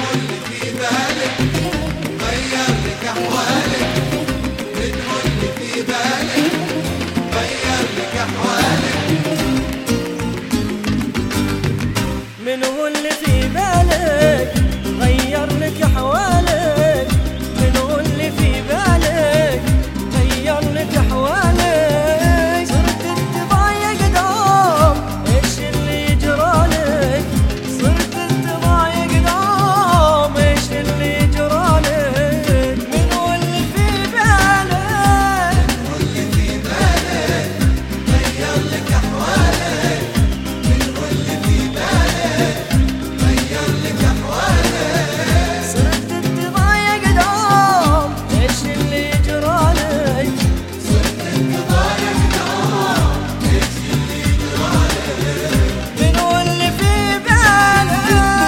منو اللي في بالك غير لك أحوالك؟ منو اللي في بالك غير لك أحوالك؟ صرت تضايق دوم ايش اللي يجرالك؟ صرت تضايق دوم ايش اللي يجرالك؟ منو اللي في بالك؟ منو اللي في بالك غير لك أحوالك؟ منو اللي في بالك غير لك أحوالك؟ صرت تضايق دوم ايش اللي يجرالك؟ صرت تضايق دوم ايش اللي يجرالك؟ منو اللي في بالك؟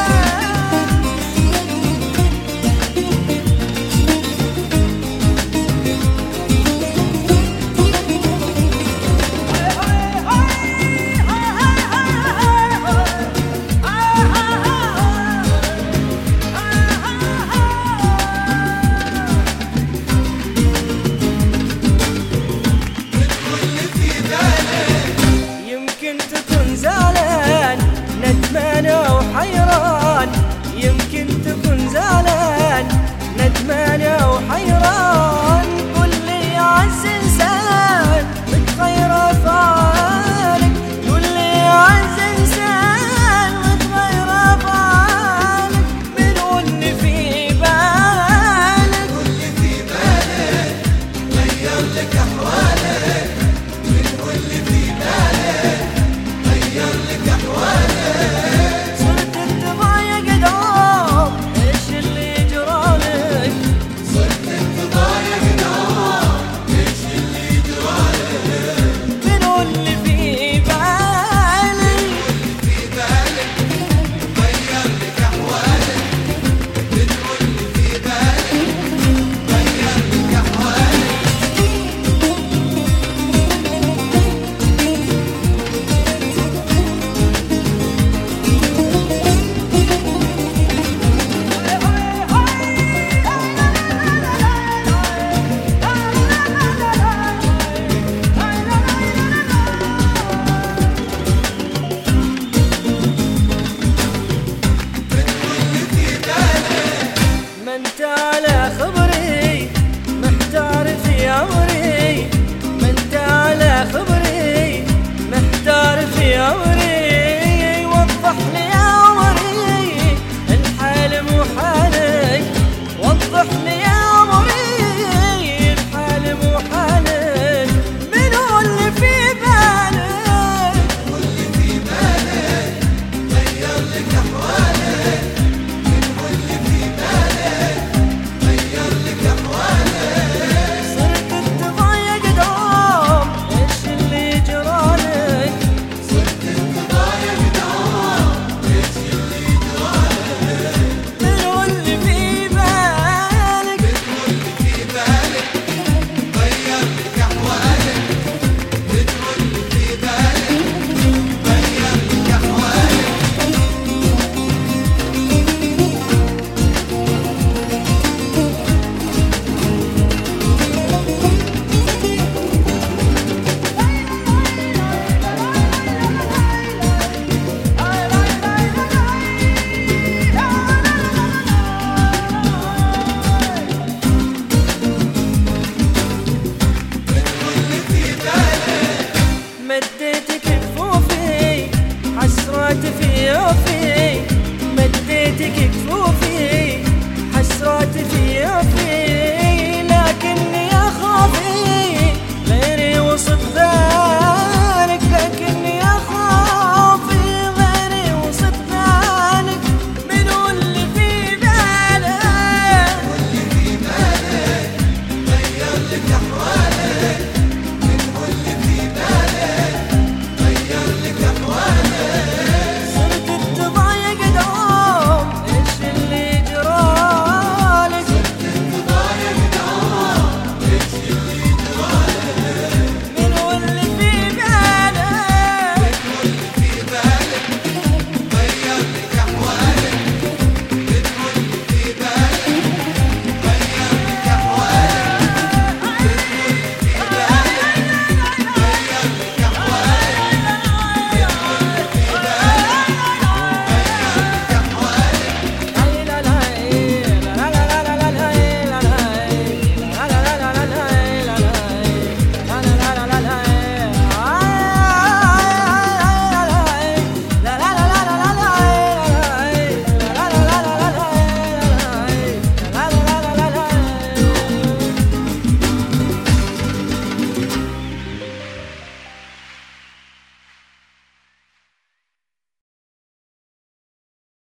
يمكن تكون زعلان ندمان وحيران، يمكن تكون زعلان ندمان وحيران. قل لي يا عز انسان متغير افعالك، قل لي يا عز انسان متغير افعالك. منو اللي في بالك؟ منو اللي في بالك غير لك احوالك؟ منو اللي في بالك غير لك أحوالك؟ صرت تضايق دوم ايش اللي يجرالك؟ صرت تضايق دوم ايش اللي يجرالك؟ منو اللي في بالك؟ منو اللي في بالك غير لك أحوالك؟ منو اللي في بالك غير لك أحوالك؟ ما انت على خبري محتار في امري، ما انت على خبري محتار في امري. وضح لي امري الحال مو حالك، وضح لي